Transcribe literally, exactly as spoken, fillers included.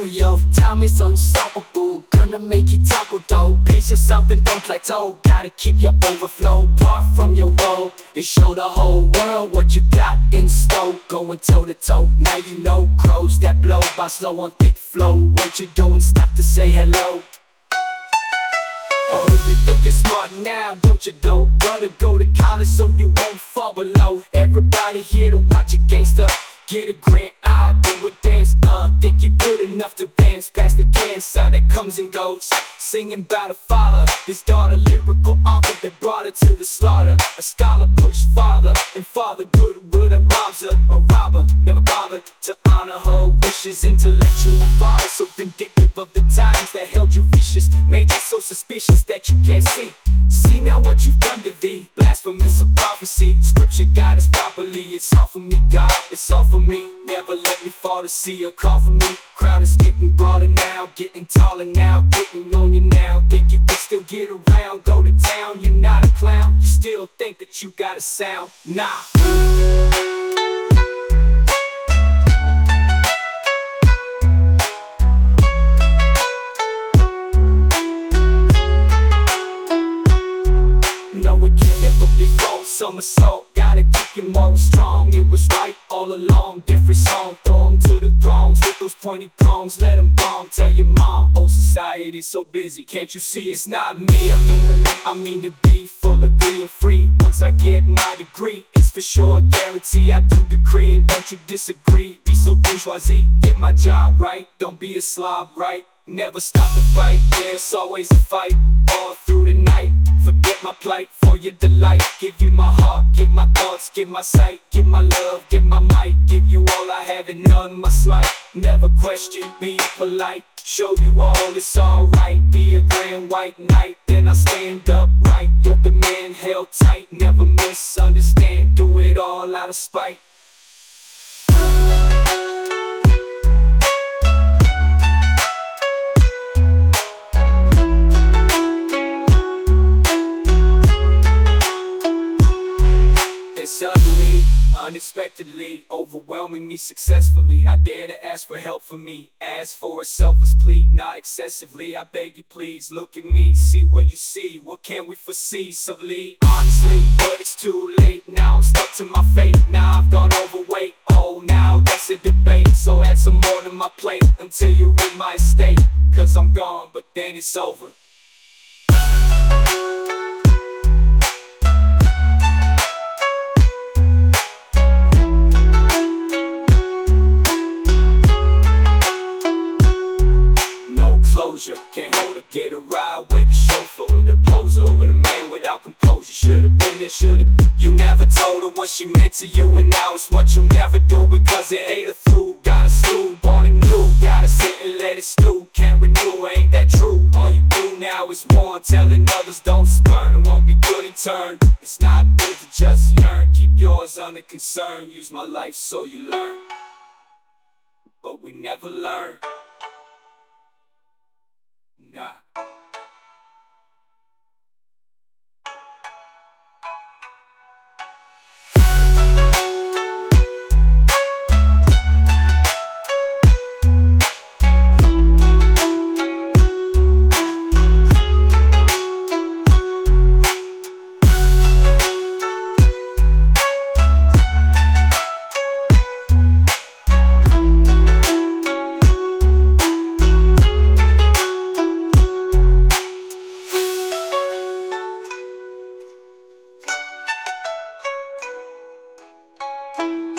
yo. Time is unstoppable, gonna make it taco dough. Pace yourself and don't plateau, gotta keep your overflow. Part from your woe, and show the whole world what you got in store. Going toe to toe, now you know. Crows that blow by slow on thick flow. Won't you go and stop to say hello? Oh, if you think you're smart now, don't you know? Brother, go to college so you won't fall below. Everybody here to watch a gangster get a grant, I do a dance. Uh, think you're good enough to dance past the cancer that comes and goes. Singing about a father, his daughter, lyrical author that brought her to the slaughter. A scholar pushed father, and father Goodwood that robs her. A robber, never bothered to honor her wishes. Intellectual father, so vindictive of the times that held you vicious. Made you so suspicious that you can't see. See now what you've done to thee. Blasphemous of prophecy. Scripture guide us properly. It's all for me, God, it's all for me. Never let me fall to see or call for me. Crowd is getting broader now, getting taller now, getting on you now. Think you can still get around, go to town. You're not a clown, you still think that you got a sound. Nah. No, it can never be false. Somersault, gotta keep your morals strong. It was right all along, different song. Throw 'em to the thrones with those pointy prongs. Let 'em bomb, tell your mom. Oh, society's so busy, can't you see it's not me? I mean, I mean to be full of being free. Once I get my degree, it's for sure a guarantee. I do decree, and don't you disagree? Be so bourgeoisie, get my job right. Don't be a slob, right? Never stop the fight, there's always a fight. All through the night, forget my plight for your delight. Give you my heart, give my thoughts, give my sight, give my love, give my might. Give you all I have and none my slight. Never question, be polite. Show you all it's alright. Be a grand white knight, then I stand up right. You're the man held tight, never misunderstand. Do it all out of spite. Suddenly, unexpectedly, overwhelming me successfully. I dare to ask for help for me. Ask for a selfless plea, not excessively. I beg you please, look at me, see what you see. What can we foresee? Subtly, honestly, but it's too late. Now I'm stuck to my fate. Now I've gone overweight. Oh, now that's a debate. So add some more to my plate until you're in my estate. Cause I'm gone, but then it's over. Can't hold her, get a ride with the chauffeur, the poser, with a man without composure. Should've been there, should've. You never told her what she meant to you, and now it's what you'll never do because it ate her through. Got a slew, born and new, gotta sit and let it stew. Can't renew, ain't that true? All you do now is warn, telling others don't spurn. It won't be good in turn. It's not good to just yearn. Keep yours under concern. Use my life so you learn, but we never learn. Nah. Thank you.